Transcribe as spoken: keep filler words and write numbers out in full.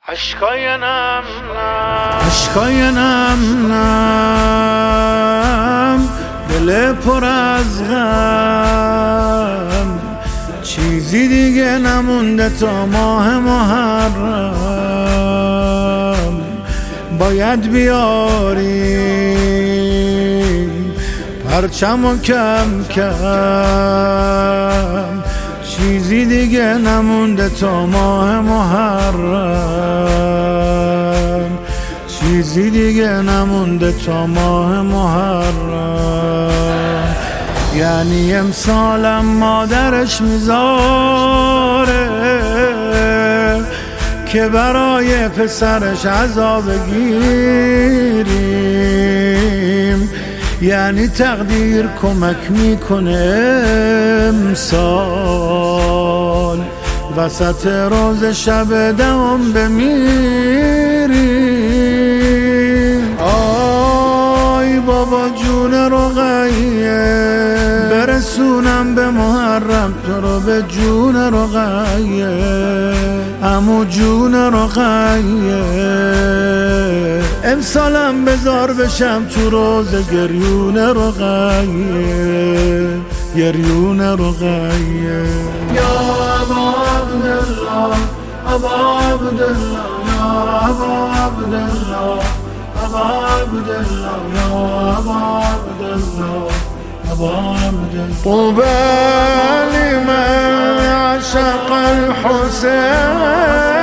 اشکای نم نم اشکای نم نم دل پر از غم، چیزی دیگه نمونده تا ماه محرم. باید بیاریم پرچم و کم کم، چیزی دیگه نمونده تا ماه محرم، چیزی دیگه نمونده تا ماه محرم. یعنی امسالم مادرش میذاره که برای پسرش عذاب بگیریم، یعنی تقدیر کمک میکنه امسال وسط روز شب دهم بمیریم. آی بابا جون رقیه، برسونم به محرم تو رو به جون رقیه، عمو جون رقیه. امسالم بزار بشم تو روز گریون رقیه، گریون رقیه. یا ابا عبدالله، ابا عبدالله، یا ابا عبدالله، ابا عبدالله، یا ابا عبدالله، ابا عبدالله. طوبى لمن عشق الحسين.